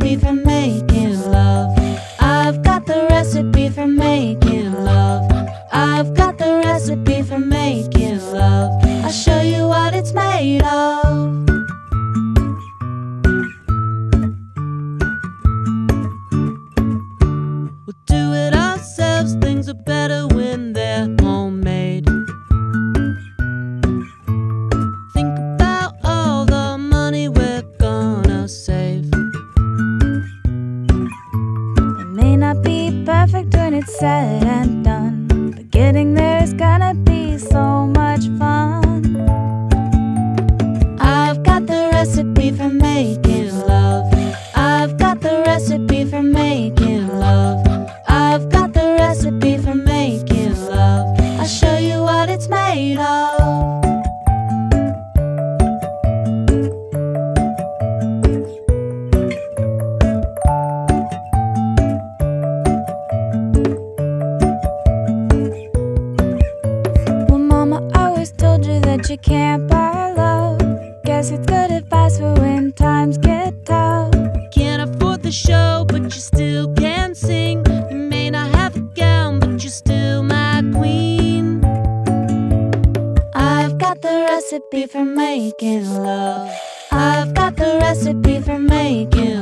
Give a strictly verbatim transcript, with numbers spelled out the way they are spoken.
recipe for making love. I've got the recipe for making love. I've got the recipe for making love. I'll show you what it's made of. We'll do it ourselves, things are better when they're homemade. Think about all the money we're gonna save. It may not be perfect when it's said and done, but getting there is gonna be so much fun. I've got the recipe for making love. I've got the recipe for making love. I've got the recipe for making love. I'll show you what it's made of. Well, Mama always told you that you can't buy love. Guess it's good advice for when times get tough. Can't afford the show, but you still can sing. You may not have a gown, but you're still my queen. I've got the recipe for making love. I've got the recipe for making